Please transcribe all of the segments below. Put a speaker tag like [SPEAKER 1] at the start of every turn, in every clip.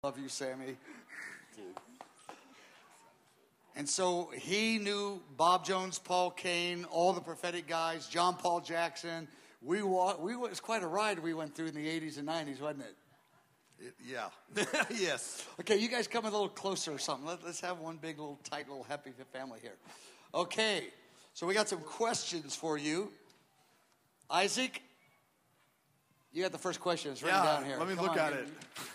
[SPEAKER 1] Love you, Sammy. And so he knew Bob Jones, Paul Cain, all the prophetic guys, John Paul Jackson. It was quite a ride we went through in the 80s and 90s, wasn't it?
[SPEAKER 2] Yeah. Yes.
[SPEAKER 1] Okay, you guys come a little closer or something. Let's have one big little tight little happy family here. Okay, so we got some questions for you. Isaac, you got the first question. It's written down here.
[SPEAKER 2] Let me
[SPEAKER 1] Come
[SPEAKER 2] look
[SPEAKER 1] on,
[SPEAKER 2] at it.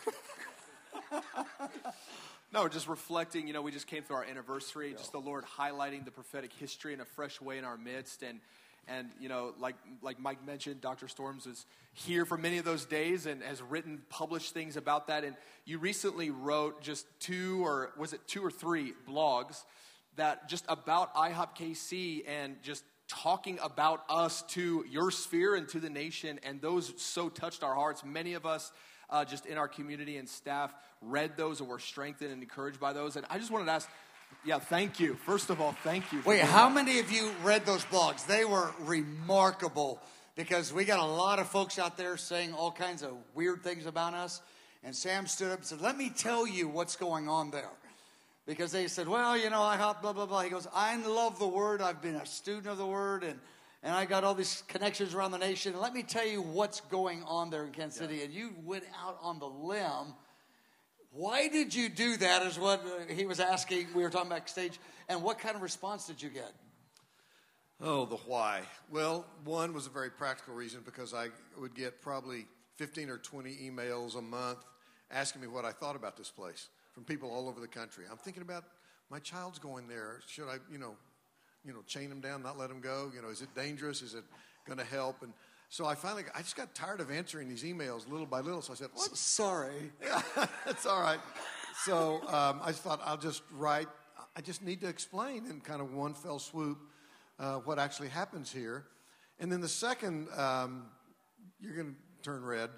[SPEAKER 2] No, just reflecting, we just came through our anniversary, just the Lord highlighting the prophetic history in a fresh way in our midst. And like Mike mentioned, Dr. Storms is here for many of those days and has published things about that. And you recently wrote just two or three blogs that just about IHOP KC and just talking about us to your sphere and to the nation. And those so touched our hearts. Many of us just in our community and staff read those and were strengthened and encouraged by those. And I just wanted to ask, thank you. First of all, thank you.
[SPEAKER 1] Wait, how many of you read those blogs? They were remarkable because we got a lot of folks out there saying all kinds of weird things about us. And Sam stood up and said, let me tell you what's going on there. Because they said, IHOP, blah, blah, blah. He goes, I love the Word. I've been a student of the Word. And I got all these connections around the nation. And let me tell you what's going on there in Kansas City. And you went out on the limb. Why did you do that is what he was asking. We were talking backstage. And what kind of response did you get?
[SPEAKER 2] Oh, the why. Well, one was a very practical reason because I would get probably 15 or 20 emails a month asking me what I thought about this place from people all over the country. I'm thinking about my child's going there. Should I, chain them down, not let them go? Is it dangerous? Is it going to help? And so I just got tired of answering these emails little by little. So I said, what?
[SPEAKER 1] Sorry.
[SPEAKER 2] Yeah, it's all right. So I thought I'll just write. I just need to explain in kind of one fell swoop what actually happens here. And then the second, you're going to turn red.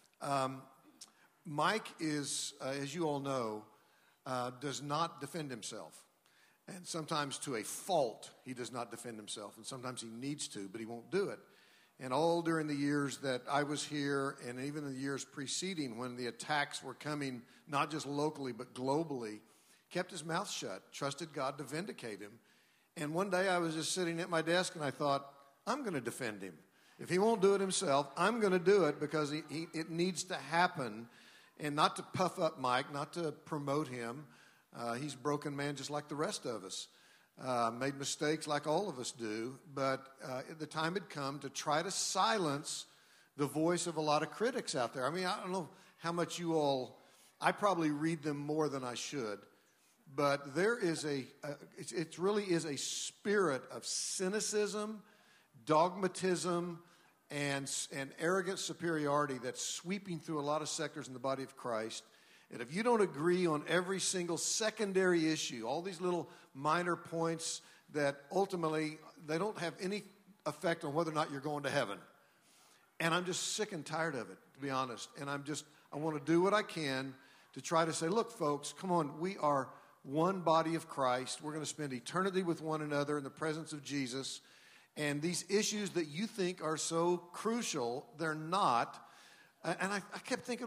[SPEAKER 2] Mike is, as you all know, does not defend himself. And sometimes to a fault, he does not defend himself. And sometimes he needs to, but he won't do it. And all during the years that I was here and even the years preceding when the attacks were coming, not just locally but globally, kept his mouth shut, trusted God to vindicate him. And one day I was just sitting at my desk and I thought, I'm going to defend him. If he won't do it himself, I'm going to do it because it needs to happen. And not to puff up Mike, not to promote him. He's a broken man just like the rest of us. Made mistakes like all of us do. But the time had come to try to silence the voice of a lot of critics out there. I mean, I don't know how much you all, I probably read them more than I should. But there is it really is a spirit of cynicism, dogmatism, and arrogant superiority that's sweeping through a lot of sectors in the body of Christ. And if you don't agree on every single secondary issue, all these little minor points that ultimately they don't have any effect on whether or not you're going to heaven. And I'm just sick and tired of it, to be honest. And I want to do what I can to try to say, look, folks, come on, we are one body of Christ. We're going to spend eternity with one another in the presence of Jesus. And these issues that you think are so crucial, they're not. And I kept thinking,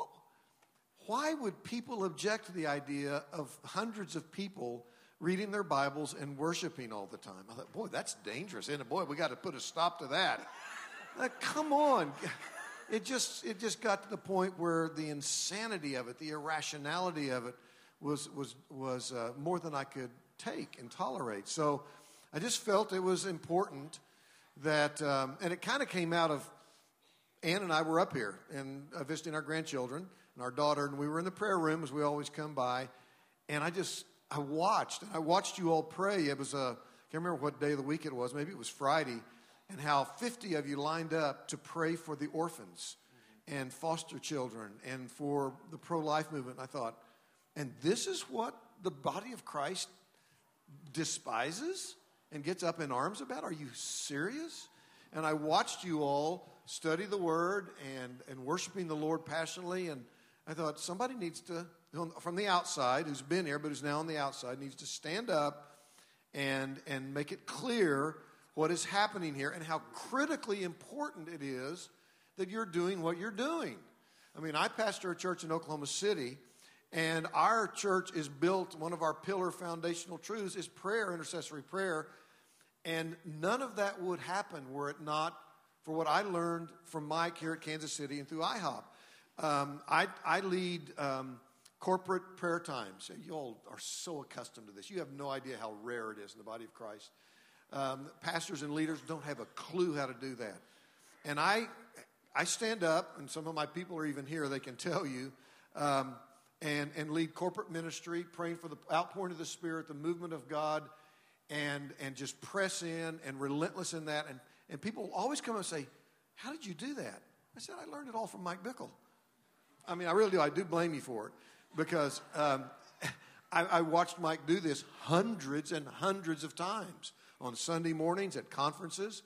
[SPEAKER 2] why would people object to the idea of hundreds of people reading their Bibles and worshiping all the time? I thought, boy, that's dangerous, isn't it? Boy, we got to put a stop to that. Come on. It just got to the point where the insanity of it, the irrationality of it was more than I could take and tolerate. So I just felt it was important that, and it kind of came out of, Ann and I were up here and visiting our grandchildren and our daughter, and we were in the prayer room as we always come by, and I watched you all pray. It was can't remember what day of the week it was, maybe it was Friday, and how 50 of you lined up to pray for the orphans and foster children and for the pro-life movement. I thought, and this is what the body of Christ despises and gets up in arms about? Are you serious? And I watched you all study the Word and worshiping the Lord passionately, and I thought somebody needs to, from the outside, who's been here but who's now on the outside, needs to stand up and make it clear what is happening here and how critically important it is that you're doing what you're doing. I mean, I pastor a church in Oklahoma City, And our church is built, one of our pillar foundational truths is prayer, intercessory prayer. And none of that would happen were it not for what I learned from Mike here at Kansas City and through IHOP. I lead corporate prayer times. You all are so accustomed to this. You have no idea how rare it is in the body of Christ. Pastors and leaders don't have a clue how to do that. And I stand up, and some of my people are even here, they can tell you, and lead corporate ministry, praying for the outpouring of the Spirit, the movement of God, and just press in and relentless in that. And people always come and say, how did you do that? I said, I learned it all from Mike Bickle. I mean, I really do. I do blame you for it because I watched Mike do this hundreds and hundreds of times on Sunday mornings at conferences.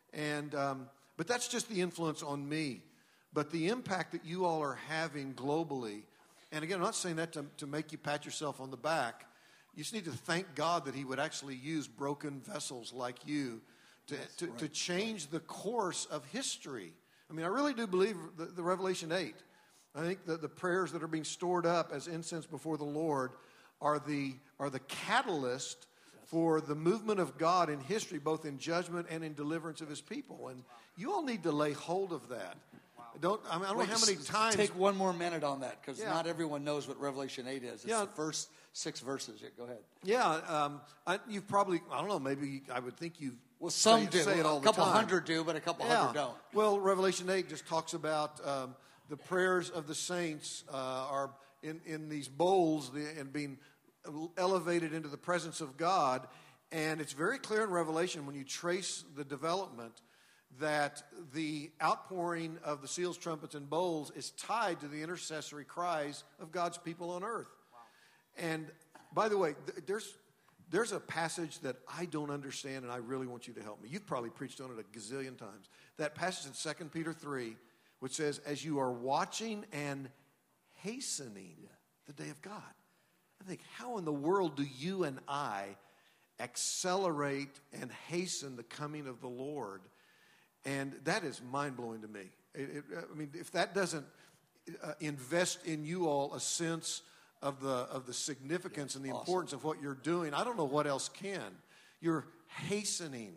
[SPEAKER 2] But that's just the influence on me. But the impact that you all are having globally, and again, I'm not saying that to make you pat yourself on the back. You just need to thank God that he would actually use broken vessels like you to change the course of history. I mean, I really do believe the Revelation 8. I think that the prayers that are being stored up as incense before the Lord are the catalyst for the movement of God in history, both in judgment and in deliverance of his people. And you all need to lay hold of that. I don't know how many times.
[SPEAKER 1] Take one more minute on that because not everyone knows what Revelation 8 is. It's the first 6 verses. Go ahead.
[SPEAKER 2] Yeah, you've probably, I don't know, maybe I would think you've
[SPEAKER 1] some do.
[SPEAKER 2] Say it all
[SPEAKER 1] a couple
[SPEAKER 2] the time.
[SPEAKER 1] Hundred do, but a couple hundred don't.
[SPEAKER 2] Well, Revelation 8 just talks about the prayers of the saints are in these bowls and being elevated into the presence of God. And it's very clear in Revelation when you trace the development that the outpouring of the seals, trumpets, and bowls is tied to the intercessory cries of God's people on earth. Wow. And by the way, there's a passage that I don't understand, and I really want you to help me. You've probably preached on it a gazillion times. That passage in 2 Peter 3, which says, as you are watching and hastening the day of God. I think, how in the world do you and I accelerate and hasten the coming of the Lord? And that is mind-blowing to me. I mean, if that doesn't invest in you all a sense of the significance and the importance of what you're doing, I don't know what else can. You're hastening.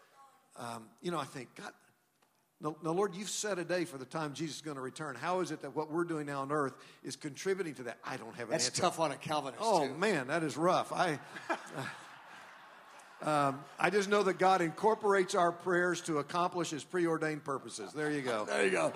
[SPEAKER 2] I think, God, no, Lord, you've set a day for the time Jesus is going to return. How is it that what we're doing now on earth is contributing to that? I don't have an answer.
[SPEAKER 1] That's tough on a Calvinist,
[SPEAKER 2] too. Man, that is rough. I just know that God incorporates our prayers to accomplish his preordained purposes. There you go.
[SPEAKER 1] There you go.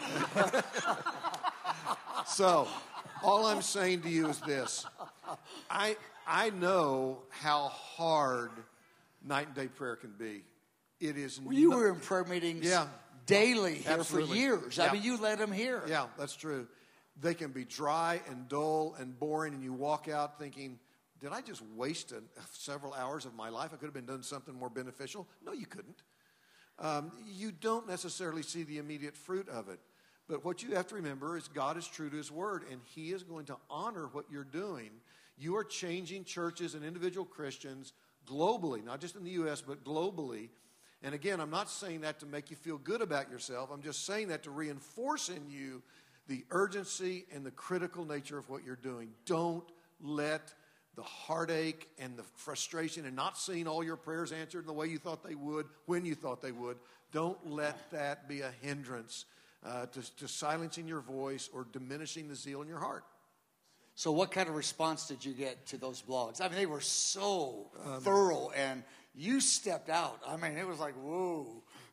[SPEAKER 2] So, all I'm saying to you is this. I know how hard night and day prayer can be. It is.
[SPEAKER 1] You were in prayer meetings daily here
[SPEAKER 2] Absolutely.
[SPEAKER 1] For years.
[SPEAKER 2] Yeah.
[SPEAKER 1] I mean, you led them here.
[SPEAKER 2] Yeah, that's true. They can be dry and dull and boring, and you walk out thinking, did I just waste several hours of my life? I could have been doing something more beneficial. No, you couldn't. You don't necessarily see the immediate fruit of it. But what you have to remember is God is true to his word, and he is going to honor what you're doing. You are changing churches and individual Christians globally, not just in the U.S., but globally. And again, I'm not saying that to make you feel good about yourself. I'm just saying that to reinforce in you the urgency and the critical nature of what you're doing. Don't let the heartache and the frustration and not seeing all your prayers answered in the way you thought they would, when you thought they would, don't let that be a hindrance to silencing your voice or diminishing the zeal in your heart.
[SPEAKER 1] So what kind of response did you get to those blogs? I mean, they were so thorough, and you stepped out. I mean, it was like, whoa.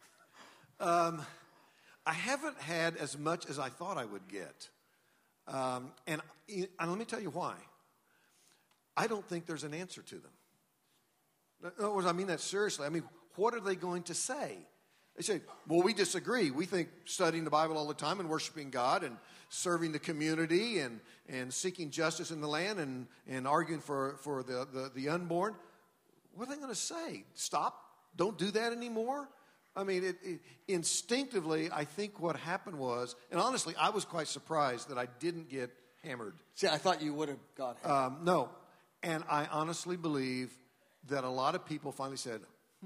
[SPEAKER 2] I haven't had as much as I thought I would get. And let me tell you why. I don't think there's an answer to them. In other words, I mean that seriously. I mean, what are they going to say? They say, well, we disagree. We think studying the Bible all the time and worshiping God and serving the community and seeking justice in the land and arguing for the unborn. What are they going to say? Stop? Don't do that anymore? I mean, instinctively, I think what happened was, and honestly, I was quite surprised that I didn't get hammered.
[SPEAKER 1] See, I thought you would have got hammered.
[SPEAKER 2] No. And I honestly believe that a lot of people finally said,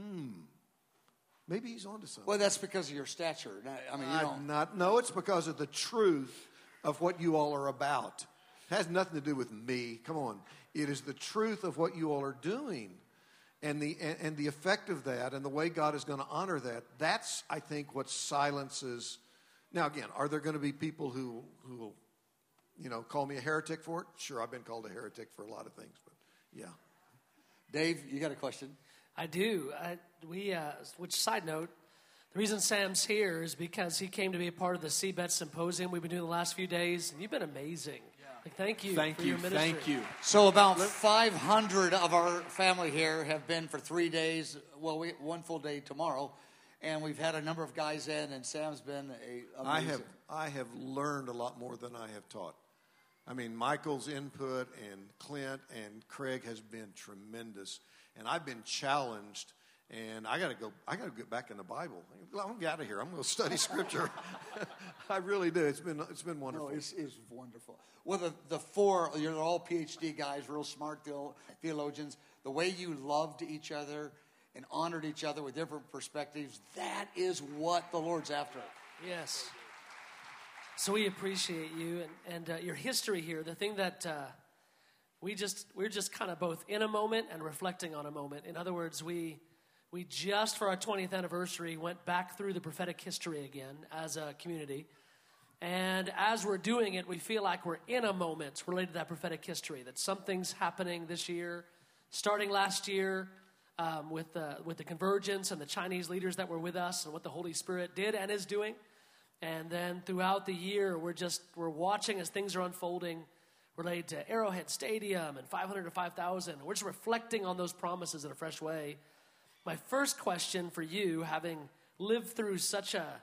[SPEAKER 2] maybe he's onto something.
[SPEAKER 1] Well, that's because of your stature. I mean, you don't.
[SPEAKER 2] No, it's because of the truth of what you all are about. It has nothing to do with me. Come on. It is the truth of what you all are doing and the effect of that and the way God is going to honor that. That's, I think, what silences. Now, again, are there going to be people who will, call me a heretic for it? Sure, I've been called a heretic for a lot of things, but yeah.
[SPEAKER 1] Dave, you got a question?
[SPEAKER 3] I do. Which, side note, the reason Sam's here is because he came to be a part of the CBET Symposium we've been doing the last few days, and you've been amazing. Like, thank you for your ministry.
[SPEAKER 4] Thank you.
[SPEAKER 1] So about 500 of our family here have been for 3 days. Well, one full day tomorrow, and we've had a number of guys in, and Sam's been amazing.
[SPEAKER 2] I have learned a lot more than I have taught. I mean, Michael's input and Clint and Craig has been tremendous, and I've been challenged. And I got to get back in the Bible. I'm going to get out of here. I'm going to study Scripture. I really do. It's been wonderful.
[SPEAKER 1] No, it's wonderful. Well, the four, you're all PhD guys, real smart theologians. The way you loved each other and honored each other with different perspectives, that is what the Lord's after.
[SPEAKER 3] Yes. So we appreciate you and your history here. The thing that we're just kind of both in a moment and reflecting on a moment. In other words, we just, for our 20th anniversary, went back through the prophetic history again as a community. And as we're doing it, we feel like we're in a moment related to that prophetic history, that something's happening this year, starting last year with the convergence and the Chinese leaders that were with us and what the Holy Spirit did and is doing. And then throughout the year, we're watching as things are unfolding related to Arrowhead Stadium and 500 to 5,000. We're just reflecting on those promises in a fresh way. My first question for you, having lived through such a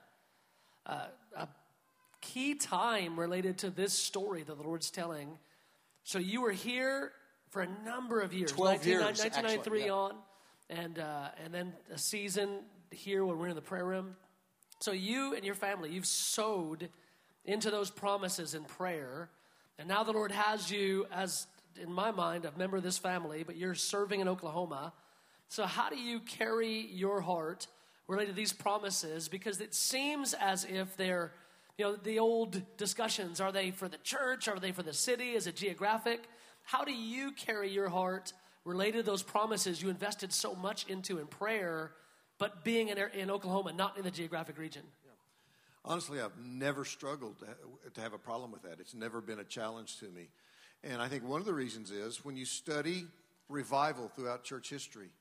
[SPEAKER 3] key time related to this story that the Lord's telling. So you were here for a number of years.
[SPEAKER 1] 12 years,
[SPEAKER 3] 1993
[SPEAKER 1] actually, yeah.
[SPEAKER 3] on, and then a season here when we're in the prayer room. So you and your family, you've sowed into those promises in prayer. And now the Lord has you as, in my mind, a member of this family, but you're serving in Oklahoma. So how do you carry your heart related to these promises? Because it seems as if they're, the old discussions. Are they for the church? Are they for the city? Is it geographic? How do you carry your heart related to those promises you invested so much into in prayer, but being in Oklahoma, not in the geographic region?
[SPEAKER 2] Honestly, I've never struggled to have a problem with that. It's never been a challenge to me. And I think one of the reasons is when you study revival throughout church history,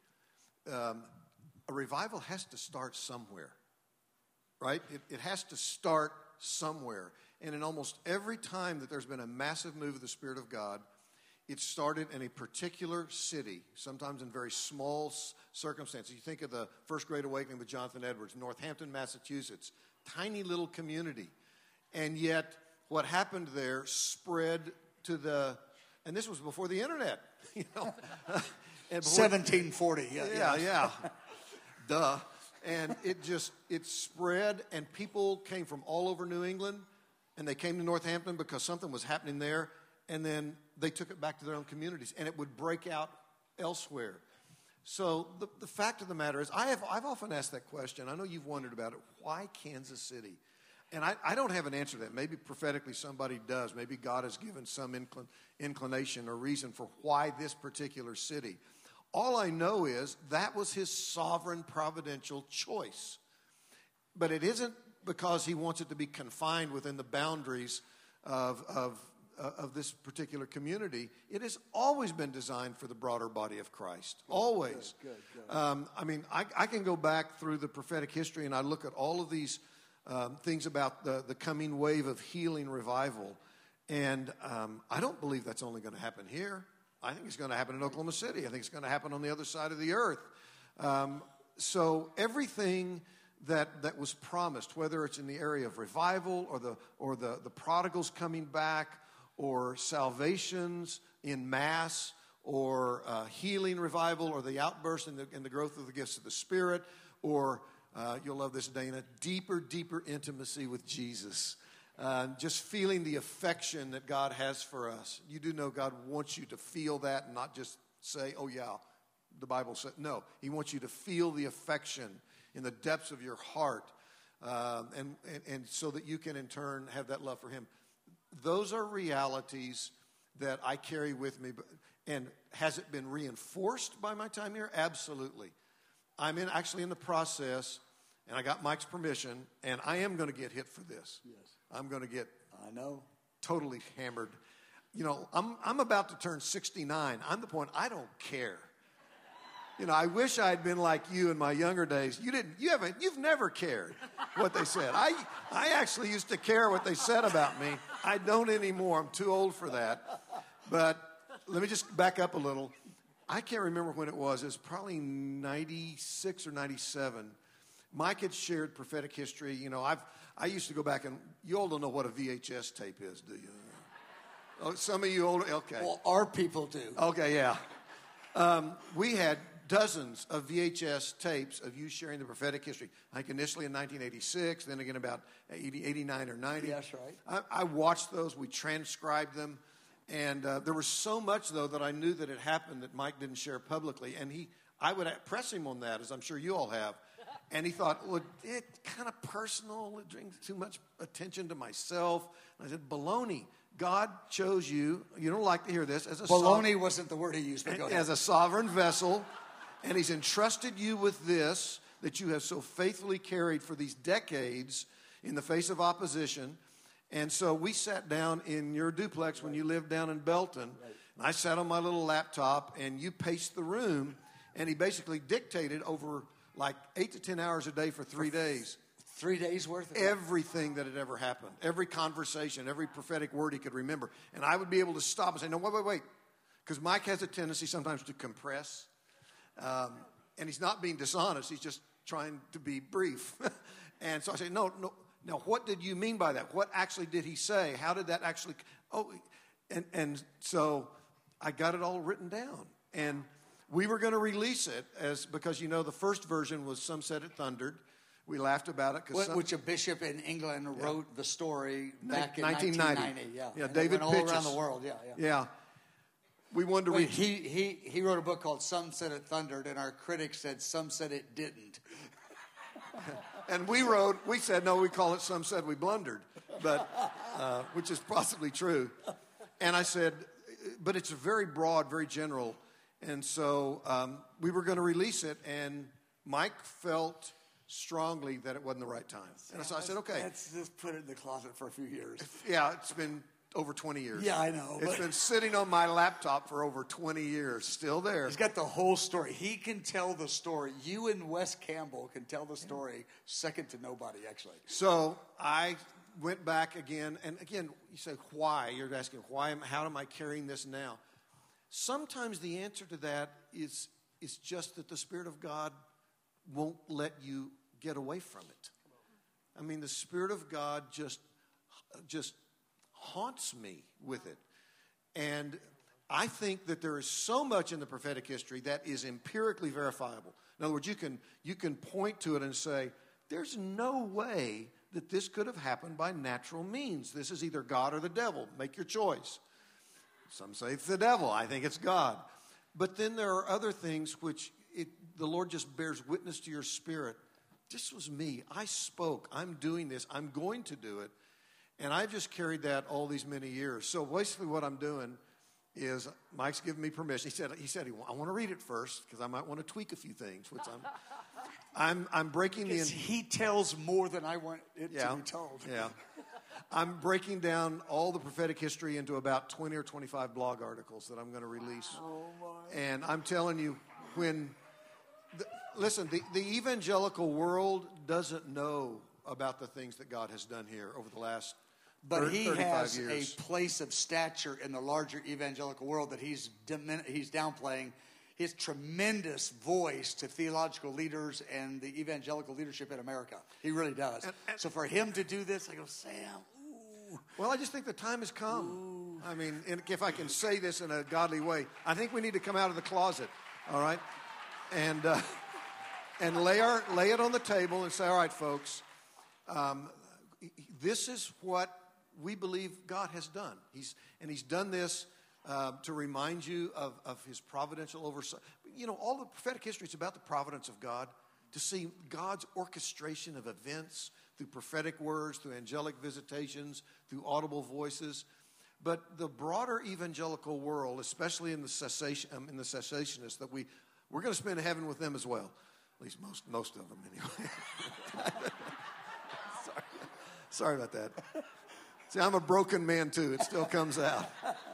[SPEAKER 2] a revival has to start somewhere, right? It has to start somewhere. And in almost every time that there's been a massive move of the Spirit of God, it started in a particular city, sometimes in very small circumstances. You think of the First Great Awakening with Jonathan Edwards, Northampton, Massachusetts, tiny little community. And yet what happened there spread to and this was before the internet,
[SPEAKER 1] And 1740,
[SPEAKER 2] yeah. Duh. And it spread, and people came from all over New England, and they came to Northampton because something was happening there, and then they took it back to their own communities, and it would break out elsewhere. So the fact of the matter is, I've often asked that question. I know you've wondered about it. Why Kansas City? And I don't have an answer to that. Maybe prophetically somebody does. Maybe God has given some inclination or reason for why this particular city. All I know is that was his sovereign providential choice. But it isn't because he wants it to be confined within the boundaries of this particular community. It has always been designed for the broader body of Christ. Always. Good. I can go back through the prophetic history and I look at all of these things about the coming wave of healing revival. And I don't believe that's only going to happen here. I think it's going to happen in Oklahoma City. I think it's going to happen on the other side of the earth. So everything that was promised, whether it's in the area of revival or the prodigals coming back, or salvations in mass, or healing revival, or the outburst and the growth of the gifts of the Spirit, or you'll love this, Dana, deeper intimacy with Jesus. Just feeling the affection that God has for us. You do know God wants you to feel that and not just say, oh yeah, the Bible said. No, he wants you to feel the affection in the depths of your heart, and so that you can in turn have that love for him. Those are realities that I carry with me. And has it been reinforced by my time here? Absolutely. I'm actually in the process, and I got Mike's permission, and I am going to get hit for this.
[SPEAKER 1] Yes.
[SPEAKER 2] I'm going to get
[SPEAKER 1] I know.
[SPEAKER 2] totally hammered. You know, I'm about to turn 69. I'm the point, I don't care. You know, I wish I'd been like you in my younger days. You've never cared what they said. I actually used to care what they said about me. I don't anymore. I'm too old for that. But let me just back up a little. I can't remember when it was. It was probably 96 or 97. Mike had shared prophetic history. You know, I used to go back, and you all don't know what a VHS tape is, do you? Oh, some of you older, okay.
[SPEAKER 1] Well, our people do.
[SPEAKER 2] Okay, yeah. We had dozens of VHS tapes of you sharing the prophetic history. I think initially in 1986, then again about 89 or 90.
[SPEAKER 1] That's right.
[SPEAKER 2] I watched those. We transcribed them. And there was so much, though, that I knew that it happened that Mike didn't share publicly. And I would press him on that, as I'm sure you all have. And he thought, well, it's kind of personal. It brings too much attention to myself. And I said, baloney. God chose you. You don't like to hear this. As a
[SPEAKER 1] Baloney wasn't the word he used, but go ahead.
[SPEAKER 2] As a sovereign vessel. And he's entrusted you with this that you have so faithfully carried for these decades in the face of opposition. And so we sat down in your duplex when you lived down in Belton. And I sat on my little laptop, and you paced the room. And he basically dictated over like 8 to 10 hours a day for 3 days.
[SPEAKER 1] 3 days worth of
[SPEAKER 2] everything that had ever happened, every conversation, every prophetic word he could remember. And I would be able to stop and say, no, wait. Because Mike has a tendency sometimes to compress. And he's not being dishonest. He's just trying to be brief. And so I say, no. Now, what did you mean by that? What actually did he say? How did that actually? And so I got it all written down. And we were going to release it because, you know, the first version was Some Said It Thundered. We laughed about it.
[SPEAKER 1] Which a bishop in England wrote the story back in
[SPEAKER 2] 1990.
[SPEAKER 1] Yeah,
[SPEAKER 2] David
[SPEAKER 1] all
[SPEAKER 2] Pitches.
[SPEAKER 1] around the world.
[SPEAKER 2] Yeah. We wanted to read.
[SPEAKER 1] He wrote a book called Some Said It Thundered, and our critics said Some Said It Didn't.
[SPEAKER 2] And we said, no, we call it Some Said We Blundered, but which is possibly true. And I said, but it's very broad, very general. And so we were going to release it, and Mike felt strongly that it wasn't the right time. And so I said, okay.
[SPEAKER 1] Let's just put it in the closet for a few years.
[SPEAKER 2] Yeah, it's been over 20 years.
[SPEAKER 1] Yeah, I know.
[SPEAKER 2] It's been sitting on my laptop for over 20 years, still there.
[SPEAKER 1] He's got the whole story. He can tell the story. You and Wes Campbell can tell the story second to nobody, actually.
[SPEAKER 2] So I went back again, and again, you say, why? You're asking, why? How am I carrying this now? Sometimes the answer to that is just that the Spirit of God won't let you get away from it. I mean, the Spirit of God just haunts me with it. And I think that there is so much in the prophetic history that is empirically verifiable. In other words, you can point to it and say, there's no way that this could have happened by natural means. This is either God or the devil. Make your choice. Some say it's the devil. I think it's God. But then there are other things which the Lord just bears witness to your spirit. This was me. I spoke. I'm doing this. I'm going to do it. And I've just carried that all these many years. So basically what I'm doing is Mike's giving me permission. He said I want to read it first because I might want to tweak a few things, which I'm breaking the...
[SPEAKER 1] He tells more than I want it to be told.
[SPEAKER 2] Yeah. I'm breaking down all the prophetic history into about 20 or 25 blog articles that I'm going to release.
[SPEAKER 1] Oh, my.
[SPEAKER 2] And I'm telling you, listen, the evangelical world doesn't know about the things that God has done here over the last 35 years.
[SPEAKER 1] But he has a place of stature in the larger evangelical world that he's downplaying. His tremendous voice to theological leaders and the evangelical leadership in America. He really does. So for him to do this, I go, Sam, ooh.
[SPEAKER 2] Well, I just think the time has come. Ooh. I mean, if I can say this in a godly way, I think we need to come out of the closet, all right? And lay it on the table and say, all right, folks, this is what we believe God has done. He's done this to remind you of his providential oversight. You know, all the prophetic history is about the providence of God, to see God's orchestration of events through prophetic words, through angelic visitations, through audible voices. But the broader evangelical world, especially in the cessationists, that we're going to spend heaven with them as well. At least most of them, anyway. Sorry about that. See, I'm a broken man, too. It still comes out.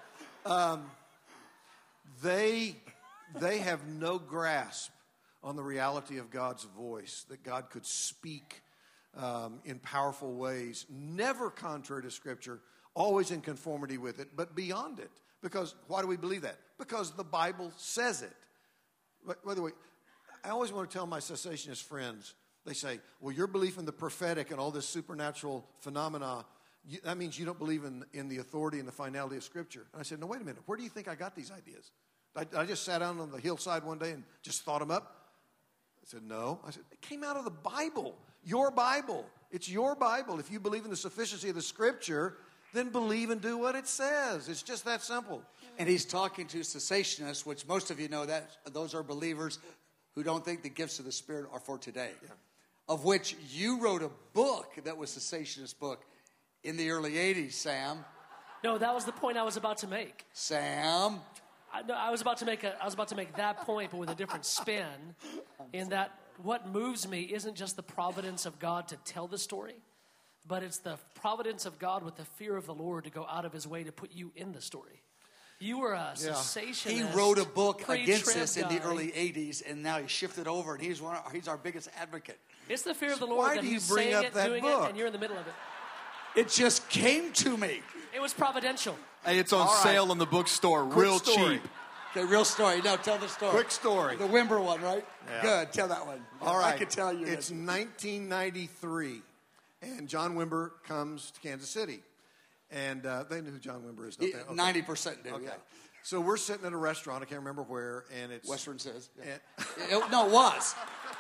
[SPEAKER 2] They have no grasp on the reality of God's voice, that God could speak in powerful ways, never contrary to Scripture, always in conformity with it, but beyond it. Because why do we believe that? Because the Bible says it. By the way, I always want to tell my cessationist friends, they say, well, your belief in the prophetic and all this supernatural phenomena, that means you don't believe in the authority and the finality of Scripture. And I said, no, wait a minute. Where do you think I got these ideas? I just sat down on the hillside one day and just thought them up. I said, no. I said, it came out of the Bible, your Bible. It's your Bible. If you believe in the sufficiency of the Scripture, then believe and do what it says. It's just that simple.
[SPEAKER 1] And he's talking to cessationists, which most of you know that those are believers who don't think the gifts of the Spirit are for today. Yeah. Of which you wrote a book that was a cessationist book in the early 80s, Sam.
[SPEAKER 3] No, that was the point I was about to make.
[SPEAKER 1] Sam.
[SPEAKER 3] I was about to make that point, but with a different spin, in that what moves me isn't just the providence of God to tell the story, but it's the providence of God with the fear of the Lord to go out of his way to put you in the story. You were a cessationist.
[SPEAKER 1] He wrote a book against this in the early 80s, and now he shifted over, and he's our biggest advocate.
[SPEAKER 3] It's the fear of the Lord that he's saying it, doing it, and you're in the middle of it.
[SPEAKER 1] It just came to me.
[SPEAKER 3] It was providential.
[SPEAKER 4] Hey, it's on sale in the bookstore, real cheap.
[SPEAKER 1] Okay, real story. Now tell the story.
[SPEAKER 2] Quick story.
[SPEAKER 1] The Wimber one, right?
[SPEAKER 2] Yeah.
[SPEAKER 1] Good. Tell that one.
[SPEAKER 2] All right.
[SPEAKER 1] I can tell you.
[SPEAKER 2] It's 1993, and John Wimber comes to Kansas City. And they know who John Wimber is, don't they? Okay.
[SPEAKER 1] 90% do,
[SPEAKER 2] okay.
[SPEAKER 1] Yeah.
[SPEAKER 2] So we're sitting at a restaurant. I can't remember where, and it's...
[SPEAKER 1] Western Says. Yeah. It was.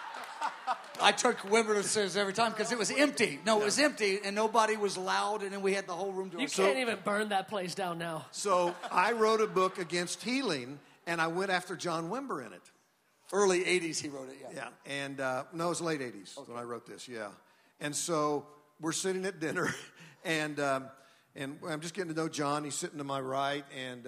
[SPEAKER 1] I took Wimber to Says every time because it was empty. No, it was empty, and nobody was loud, and then we had the whole room to
[SPEAKER 3] ourselves. You can't even burn that place down now.
[SPEAKER 2] So I wrote a book against healing, and I went after John Wimber in it.
[SPEAKER 1] Early 80s he wrote it,
[SPEAKER 2] yeah. And, no, it was late 80s when I wrote this, yeah. And so we're sitting at dinner, and I'm just getting to know John. He's sitting to my right, and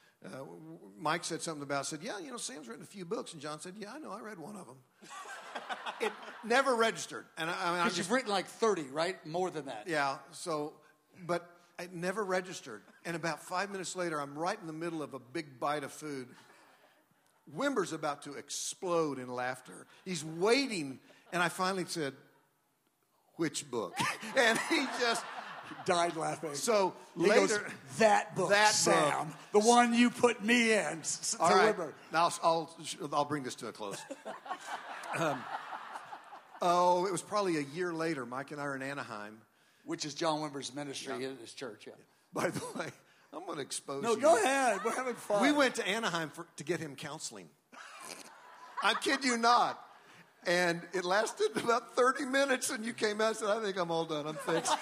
[SPEAKER 2] Mike said something about, said, yeah, Sam's written a few books. And John said, yeah, I know, I read one of them. It never registered. And
[SPEAKER 1] because you've written like 30, right? More than that.
[SPEAKER 2] Yeah, but it never registered. And about 5 minutes later, I'm right in the middle of a big bite of food. Wimber's about to explode in laughter. He's waiting, and I finally said, which book? And he just...
[SPEAKER 1] died laughing.
[SPEAKER 2] So
[SPEAKER 1] he
[SPEAKER 2] later,
[SPEAKER 1] goes, that book, Sam, the one you put me in.
[SPEAKER 2] All right. Now I'll bring this to a close. It was probably a year later. Mike and I are in Anaheim,
[SPEAKER 1] which is John Wimber's ministry in his church. Yeah.
[SPEAKER 2] By the way, I'm going to expose you.
[SPEAKER 1] No, go ahead. We're having fun.
[SPEAKER 2] We went to Anaheim to get him counseling. I kid you not. And it lasted about 30 minutes, and you came out and said, I think I'm all done. I'm fixed.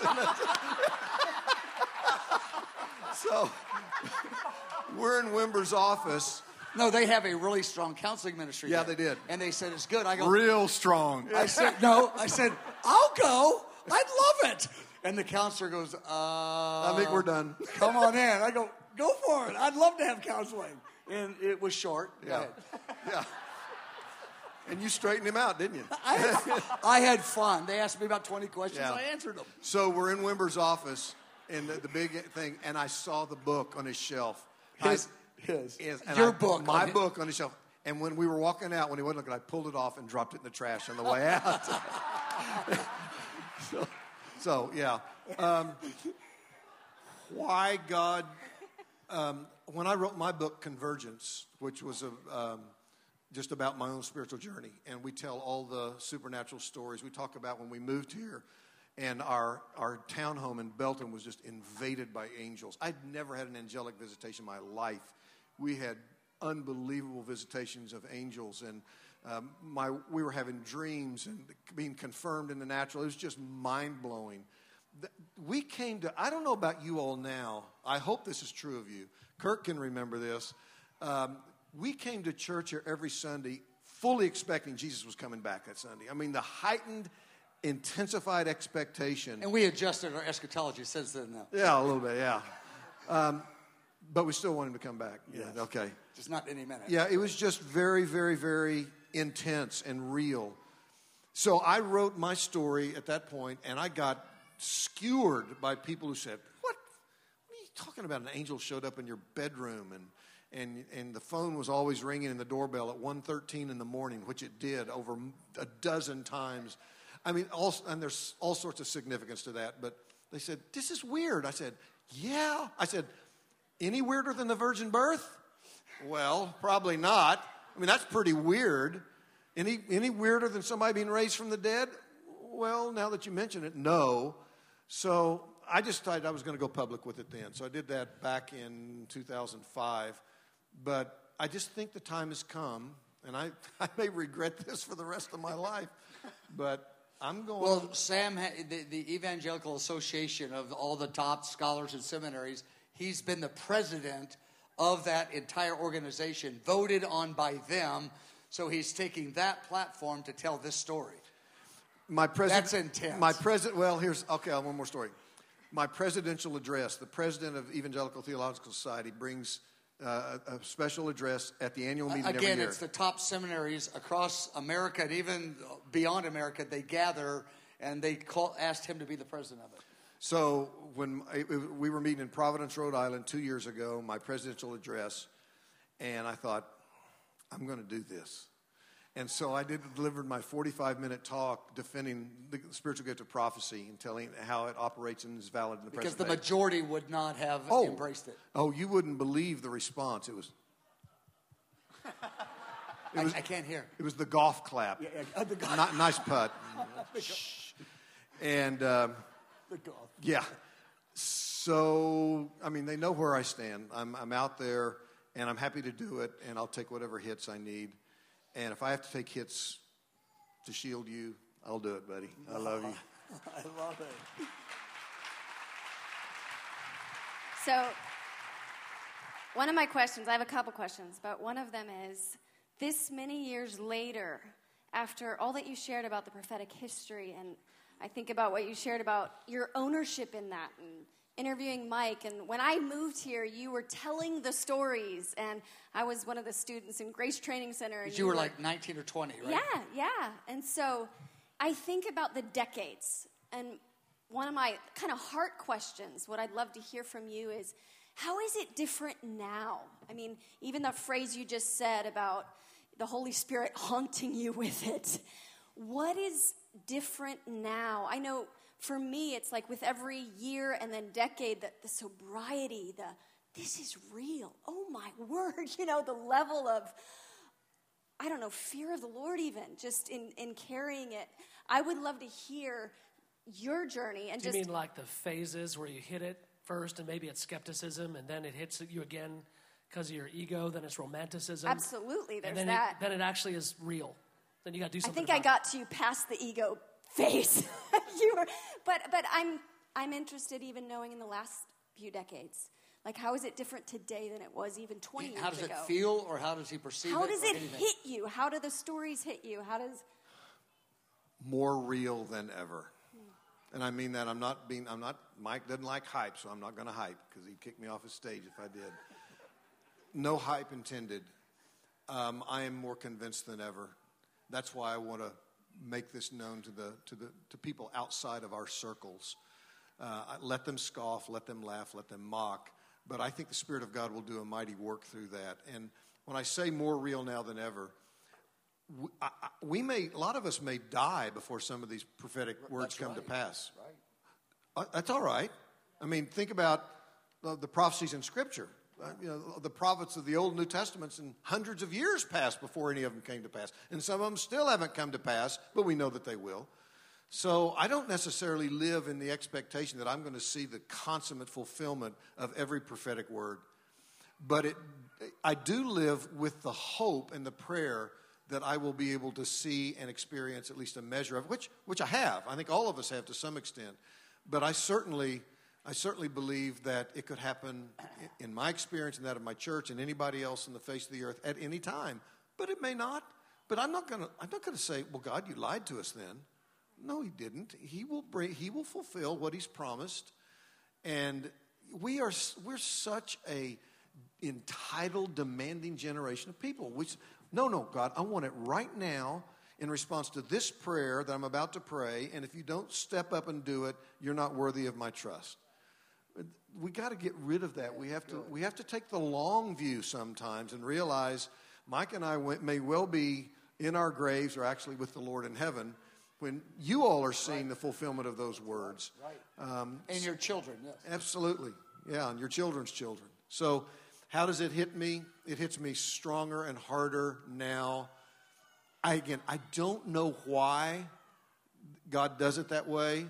[SPEAKER 2] So we're in Wimber's office.
[SPEAKER 1] No, they have a really strong counseling ministry.
[SPEAKER 2] Yeah,
[SPEAKER 1] there.
[SPEAKER 2] they did.
[SPEAKER 1] And they said, it's good. I go,
[SPEAKER 4] real strong.
[SPEAKER 1] I said, I'll go. I'd love it. And the counselor goes,
[SPEAKER 2] I think we're done.
[SPEAKER 1] Come on in. I go for it. I'd love to have counseling. And it was short.
[SPEAKER 2] Yeah. Yeah. And you straightened him out, didn't you?
[SPEAKER 1] I had fun. They asked me about 20 questions.
[SPEAKER 2] Yeah.
[SPEAKER 1] I answered them.
[SPEAKER 2] So we're in Wimber's office, and the big thing, and I saw the book on his shelf.
[SPEAKER 1] Your book.
[SPEAKER 2] My book on his shelf. And when we were walking out, when he wasn't looking, I pulled it off and dropped it in the trash on the way out. So yeah. Why God... when I wrote my book, Convergence, which was just about my own spiritual journey, and we tell all the supernatural stories. We talk about when we moved here, and our townhome in Belton was just invaded by angels. I'd never had an angelic visitation in my life. We had unbelievable visitations of angels, and we were having dreams and being confirmed in the natural. It was just mind-blowing. We came to, I don't know about you all now. I hope this is true of you. Kirk can remember this. We came to church here every Sunday fully expecting Jesus was coming back that Sunday. I mean, the heightened, intensified expectation.
[SPEAKER 1] And we adjusted our eschatology since then now.
[SPEAKER 2] Yeah, a little bit, yeah. But we still want him to come back. Yeah,
[SPEAKER 1] Yes.
[SPEAKER 2] okay.
[SPEAKER 1] Just not any minute.
[SPEAKER 2] Yeah, it was just very, very, very intense and real. So I wrote my story at that point, and I got skewered by people who said, What are you talking about? An angel showed up in your bedroom, and the phone was always ringing in the doorbell at 1:13 in the morning, which it did over a dozen times. I mean, and there's all sorts of significance to that. But they said, this is weird. I said, yeah. I said, any weirder than the virgin birth? Well, probably not. I mean, that's pretty weird. Any weirder than somebody being raised from the dead? Well, now that you mention it, no. So I just decided I was going to go public with it then. So I did that back in 2005. But I just think the time has come, and I may regret this for the rest of my life, but I'm going.
[SPEAKER 1] Well, Sam, the Evangelical Association of all the top scholars and seminaries, he's been the president of that entire organization, voted on by them. So he's taking that platform to tell this story. That's intense.
[SPEAKER 2] Well, one more story. My presidential address, the president of Evangelical Theological Society brings a special address at the annual meeting every year.
[SPEAKER 1] Again, it's the top seminaries across America and even beyond America. They gather, and they asked him to be the president of it.
[SPEAKER 2] So when we were meeting in Providence, Rhode Island 2 years ago, my presidential address, and I thought, I'm going to do this. And so I delivered my 45-minute talk defending the spiritual gift of prophecy and telling how it operates and is valid in the present day.
[SPEAKER 1] Because the majority would not have embraced it.
[SPEAKER 2] Oh, you wouldn't believe the response. It was...
[SPEAKER 1] I can't hear.
[SPEAKER 2] It was the golf clap.
[SPEAKER 1] The golf.
[SPEAKER 2] Nice putt. And,
[SPEAKER 1] the golf.
[SPEAKER 2] Yeah. So, I mean, they know where I stand. I'm out there, and I'm happy to do it, and I'll take whatever hits I need. And if I have to take hits to shield you, I'll do it, buddy. I love you.
[SPEAKER 1] I love it.
[SPEAKER 5] So, one of my questions, I have a couple questions, but one of them is, this many years later, after all that you shared about the prophetic history, and I think about what you shared about your ownership in that, and interviewing Mike, and when I moved here, you were telling the stories, and I was one of the students in Grace Training Center. And
[SPEAKER 1] you were like 19 or 20, right?
[SPEAKER 5] Yeah. And so I think about the decades, and one of my kind of heart questions, what I'd love to hear from you is, how is it different now? I mean, even the phrase you just said about the Holy Spirit haunting you with it. What is different now? I know for me, it's like with every year and then decade, the sobriety, this is real. Oh my word, the level of, I don't know, fear of the Lord even, just in carrying it. I would love to hear your journey. And
[SPEAKER 3] Do you mean like the phases where you hit it first and maybe it's skepticism and then it hits you again because of your ego, then it's romanticism?
[SPEAKER 5] Absolutely, there's
[SPEAKER 3] and then
[SPEAKER 5] that.
[SPEAKER 3] Then it actually is real. Then you got to do something
[SPEAKER 5] I think I got to past the ego phase. But I'm interested even knowing in the last few decades. Like, how is it different today than it was even 20 years ago?
[SPEAKER 1] How does it feel, or how does he perceive it?
[SPEAKER 5] How does it hit you? How do the stories hit you?
[SPEAKER 2] More real than ever. And I mean that Mike doesn't like hype, so I'm not going to hype because he'd kick me off his stage if I did. No hype intended. I am more convinced than ever. That's why I want to make this known to people outside of our circles. Let them scoff, let them laugh, let them mock. But I think the Spirit of God will do a mighty work through that. And when I say more real now than ever, a lot of us may die before some of these prophetic words come to pass. Right. That's all right. I mean, think about the prophecies in Scripture. The prophets of the Old and New Testaments, and hundreds of years passed before any of them came to pass. And some of them still haven't come to pass, but we know that they will. So I don't necessarily live in the expectation that I'm going to see the consummate fulfillment of every prophetic word. But I do live with the hope and the prayer that I will be able to see and experience at least a measure of, which I have. I think all of us have to some extent. But I certainly believe that it could happen in my experience and that of my church and anybody else on the face of the earth at any time. But it may not. But I'm not going to say, well, God, you lied to us then. No, he didn't. He will fulfill what he's promised. And we're such a entitled, demanding generation of people. No, God, I want it right now in response to this prayer that I'm about to pray, and if you don't step up and do it, you're not worthy of my trust. We got to get rid of that. We have to take the long view sometimes and realize Mike and I may well be in our graves or actually with the Lord in heaven when you all are seeing the fulfillment of those words.
[SPEAKER 1] Right. And your children, yes.
[SPEAKER 2] Absolutely. Yeah, and your children's children. So how does it hit me? It hits me stronger and harder now. I don't know why God does it that way.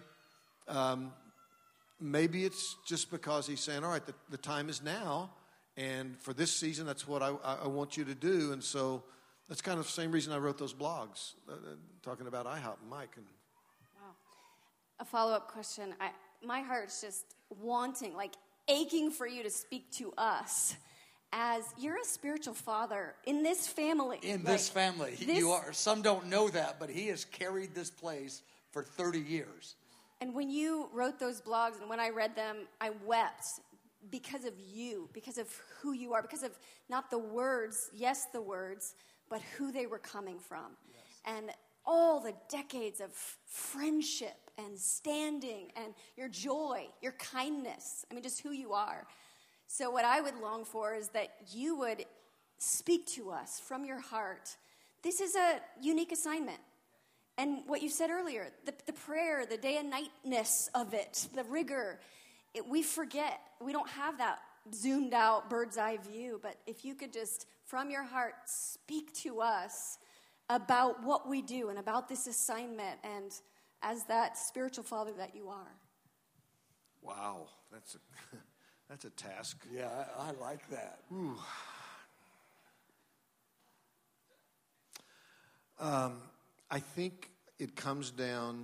[SPEAKER 2] Maybe it's just because he's saying, all right, the time is now, and for this season, that's what I want you to do. And so that's kind of the same reason I wrote those blogs, talking about IHOP and Mike.
[SPEAKER 5] Wow. A follow-up question. My heart's just wanting, like aching for you to speak to us. As you're a spiritual father in this family.
[SPEAKER 1] In this family. You are. Some don't know that, but he has carried this place for 30 years.
[SPEAKER 5] And when you wrote those blogs and when I read them, I wept because of you, because of who you are, because of not the words, yes, the words, but who they were coming from. Yes. And all the decades of friendship and standing and your joy, your kindness. I mean, just who you are. So what I would long for is that you would speak to us from your heart. This is a unique assignment. And what you said earlier, the prayer, the day and nightness of it, the rigor, we forget. We don't have that zoomed out bird's eye view. But if you could just, from your heart, speak to us about what we do and about this assignment and as that spiritual father that you are.
[SPEAKER 2] Wow, that's a task.
[SPEAKER 1] Yeah, I like that.
[SPEAKER 2] Ooh. I think it comes down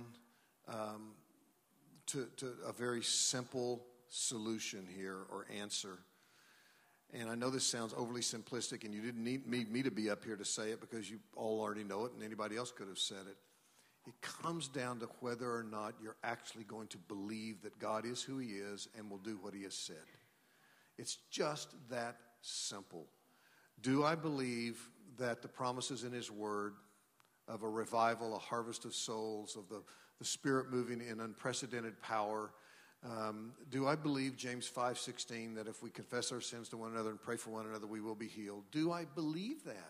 [SPEAKER 2] to a very simple solution here or answer. And I know this sounds overly simplistic, and you didn't need me to be up here to say it because you all already know it, and anybody else could have said it. It comes down to whether or not you're actually going to believe that God is who he is and will do what he has said. It's just that simple. Do I believe that the promises in his word of a revival, a harvest of souls, of the Spirit moving in unprecedented power, do I believe James 5:16 that if we confess our sins to one another and pray for one another, we will be healed? Do I believe that?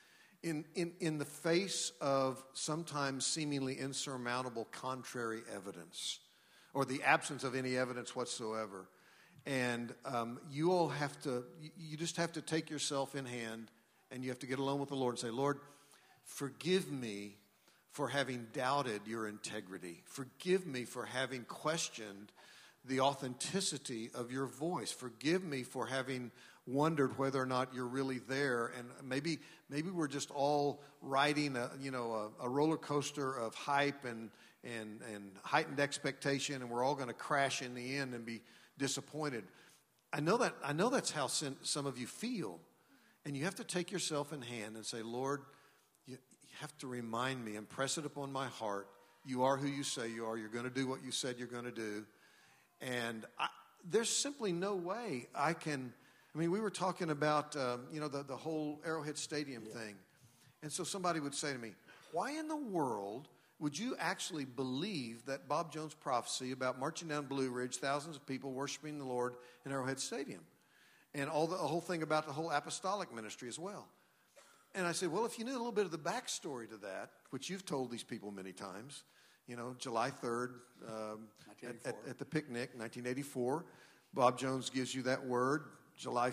[SPEAKER 2] In the face of sometimes seemingly insurmountable contrary evidence or the absence of any evidence whatsoever. And you all you just have to take yourself in hand and you have to get alone with the Lord and say, Lord, forgive me for having doubted your integrity. Forgive me for having questioned the authenticity of your voice. Forgive me for having wondered whether or not you're really there. And maybe we're just all riding a roller coaster of hype and heightened expectation, and we're all going to crash in the end and be disappointed. I know that's how some of you feel. And you have to take yourself in hand and say, Lord, you have to remind me, impress it upon my heart. You are who you say you are. You're going to do what you said you're going to do. And there's simply no way I can. I mean, we were talking about, the whole Arrowhead Stadium thing. And so somebody would say to me, why in the world would you actually believe that Bob Jones' prophecy about marching down Blue Ridge, thousands of people worshiping the Lord in Arrowhead Stadium? And the whole thing about the whole apostolic ministry as well. And I said, well, if you knew a little bit of the backstory to that, which you've told these people many times, July 3rd at the picnic, 1984, Bob Jones gives you that word. July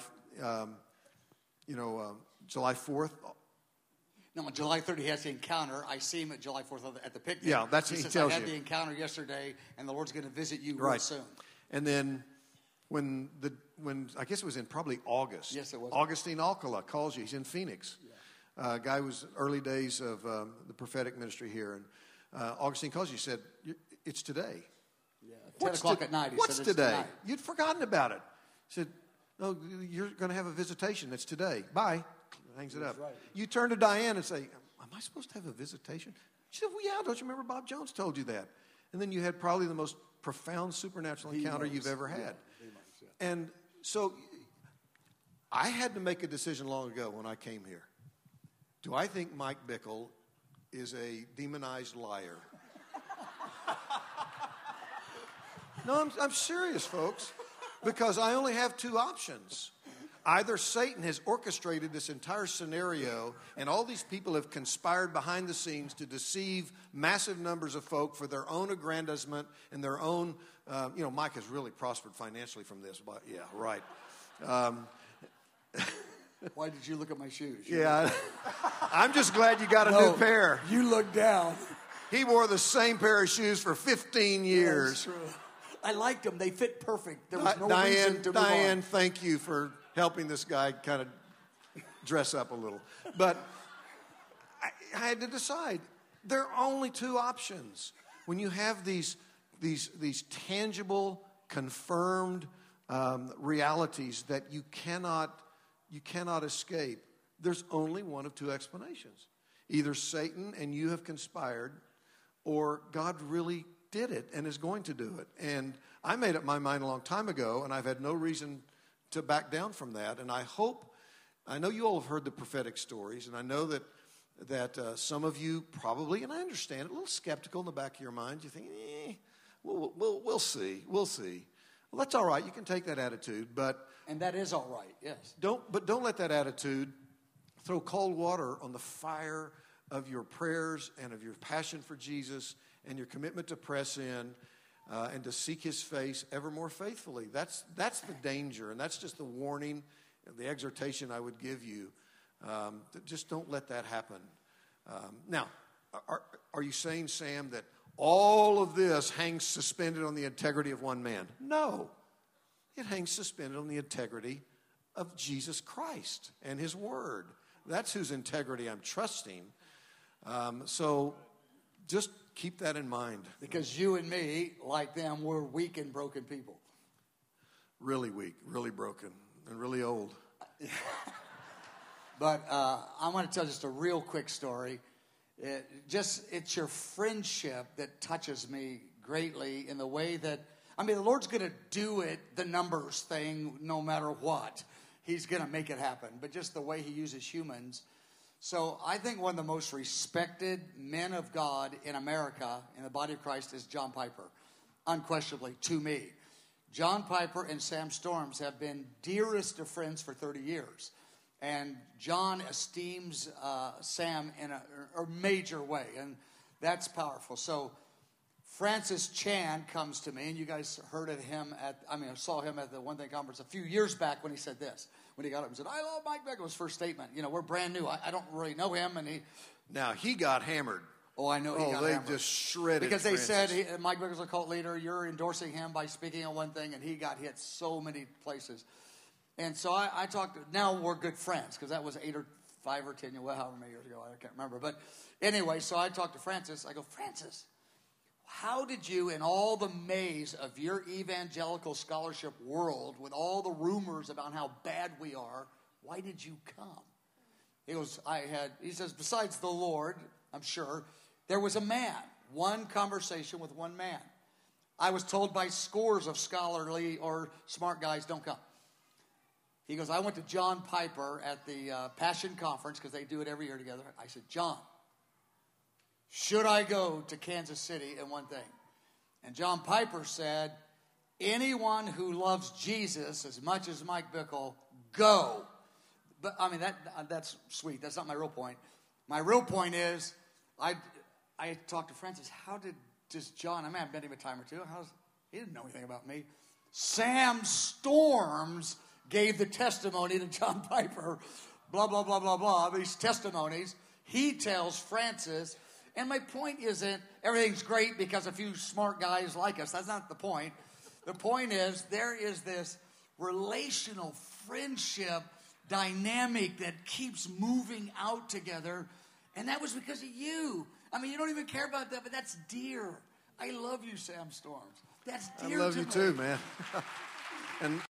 [SPEAKER 2] 4th.
[SPEAKER 1] No, on July 3rd, he has the encounter. I see him at July 4th at the picnic.
[SPEAKER 2] Yeah, that's what he tells you.
[SPEAKER 1] I had the encounter yesterday, and the Lord's going to visit you real soon.
[SPEAKER 2] And then when I guess it was in probably August.
[SPEAKER 1] Yes, it was.
[SPEAKER 2] Augustine Alcala calls you. He's in Phoenix. Yeah. Guy was early days of the prophetic ministry here. And Augustine calls you. He said, it's today.
[SPEAKER 1] Yeah, 10 o'clock at night.
[SPEAKER 2] What's today? Tonight. You'd forgotten about it. He said, no, you're going to have a visitation. It's today. Bye. Hangs it up. Right. You turn to Diane and say, am I supposed to have a visitation? She said, well, yeah, don't you remember Bob Jones told you that? And then you had probably the most profound supernatural encounter you've ever had. And so I had to make a decision long ago when I came here. Do I think Mike Bickle is a demonized liar? No, I'm serious, folks, because I only have two options. Either Satan has orchestrated this entire scenario and all these people have conspired behind the scenes to deceive massive numbers of folk for their own aggrandizement and their own, Mike has really prospered financially from this, but yeah, right.
[SPEAKER 1] Why did you look at my shoes?
[SPEAKER 2] Yeah, I'm just glad you got a new pair.
[SPEAKER 1] You look down.
[SPEAKER 2] He wore the same pair of shoes for 15 years.
[SPEAKER 1] That's true. I liked them. They fit perfect. There was no reason to move
[SPEAKER 2] Diane,
[SPEAKER 1] on.
[SPEAKER 2] thank you for helping this guy kind of dress up a little. But I had to decide. There are only two options. When you have these tangible, confirmed realities that you cannot escape, there's only one of two explanations. Either Satan and you have conspired, or God really did it and is going to do it. And I made up my mind a long time ago, and I've had no reason to back down from that. And I know you all have heard the prophetic stories, and I know that some of you probably, and I understand it, a little skeptical in the back of your mind. You think, we'll see. Well, that's all right. You can take that attitude,
[SPEAKER 1] and that is all right. Yes.
[SPEAKER 2] Don't let that attitude throw cold water on the fire of your prayers and of your passion for Jesus and your commitment to press in and to seek his face ever more faithfully. That's the danger, and that's just the warning, the exhortation I would give you. Just don't let that happen. Now, are you saying, Sam, that all of this hangs suspended on the integrity of one man? No. It hangs suspended on the integrity of Jesus Christ and his word. That's whose integrity I'm trusting. So just keep that in mind.
[SPEAKER 1] Because you and me, like them, we're weak and broken people.
[SPEAKER 2] Really weak, really broken, and really old.
[SPEAKER 1] But I want to tell just a real quick story. It's your friendship that touches me greatly in the way that, the Lord's going to do it, the numbers thing, no matter what. He's going to make it happen. But just the way he uses humans. So I think one of the most respected men of God in America, in the body of Christ, is John Piper, unquestionably, to me. John Piper and Sam Storms have been dearest of friends for 30 years. And John esteems Sam in a major way, and that's powerful. So Francis Chan comes to me, and you guys heard of him saw him at the One Thing Conference a few years back when he said this. When he got up and said, "I love Mike Bickle," his first statement. We're brand new. I don't really know him, and
[SPEAKER 2] he got hammered.
[SPEAKER 1] Oh, I know he got hammered.
[SPEAKER 2] They just shredded
[SPEAKER 1] because they
[SPEAKER 2] Francis.
[SPEAKER 1] said Mike Bickle's a cult leader. You're endorsing him by speaking on one thing, and he got hit so many places. And so I talked. Now we're good friends because that was 8 or 5 or 10, however many years ago, I can't remember. But anyway, so I talked to Francis. I go, Francis, how did you, in all the maze of your evangelical scholarship world, with all the rumors about how bad we are, why did you come? He goes, he says, besides the Lord, I'm sure, there was a man, one conversation with one man. I was told by scores of scholarly or smart guys, don't come. He goes, I went to John Piper at the Passion Conference because they do it every year together. I said, John, should I go to Kansas City in one thing? And John Piper said, anyone who loves Jesus as much as Mike Bickle, go. But that's sweet. That's not my real point. My real point is, I talked to Francis. Does John? I met him a time or two. He didn't know anything about me. Sam Storms gave the testimony to John Piper, blah, blah, blah, blah, blah, these testimonies. He tells Francis, and my point isn't everything's great because a few smart guys like us. That's not the point. The point is there is this relational friendship dynamic that keeps moving out together, and that was because of you. You don't even care about that, but that's dear. I love you, Sam Storms. That's dear to me.
[SPEAKER 2] I love you too, man. And